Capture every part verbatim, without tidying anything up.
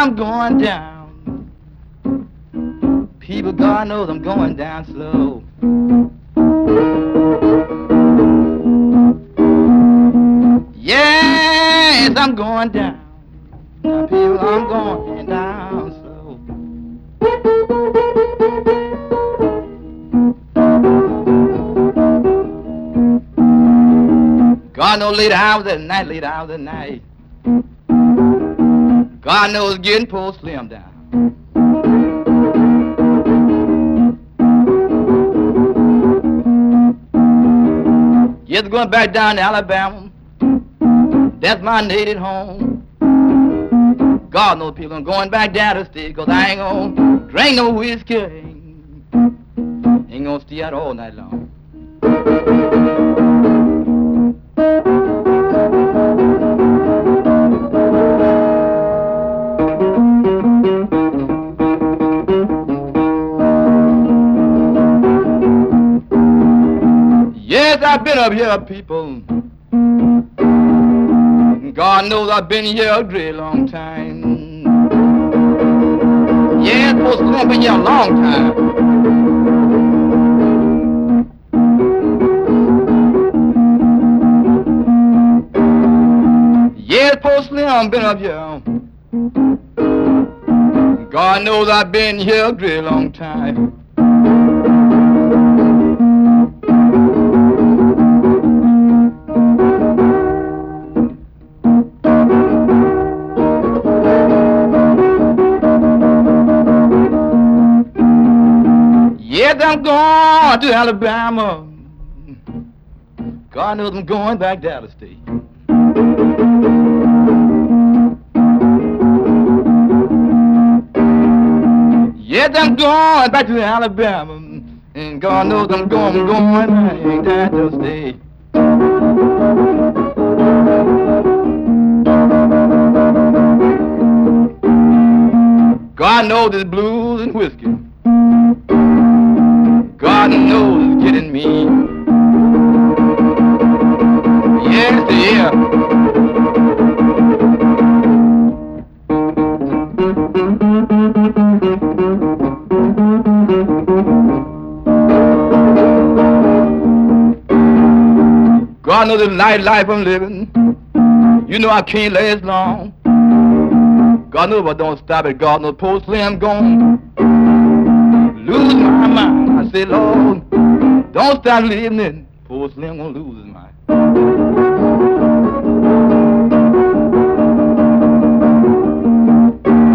I'm going down. People, God knows I'm going down slow. Yes, I'm going down. Now, people, I'm going down slow. God knows late hours at night, late hours at night. God knows getting poor slim down. Yes, going back down to Alabama. That's my native home. God knows people, I'm going back down to state, cause I ain't gonna drink no whiskey. Ain't gonna stay out all night long. Yes, I've been up here, people. God knows I've been here a great long time. Yes, folks, I've been here a long time. Yes, poor Slim been up here. God knows I've been here a great long time. Yes, I'm going to Alabama. God knows I'm going back down the state. Yes, I'm going back to Alabama. And God knows I'm going, I'm going back down to the state. God knows it's blues and whiskey. God knows it's getting me. Yes, yeah. God knows the night life I'm living. You know I can't last long. God knows if I don't stop it. God knows poor Slim gone. Lose my mind. I say, Lord, don't stop living it. Poor Slim gonna lose his mind.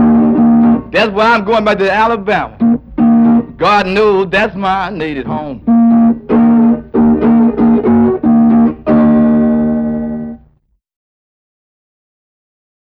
That's why I'm going back to Alabama. God knows that's my native home.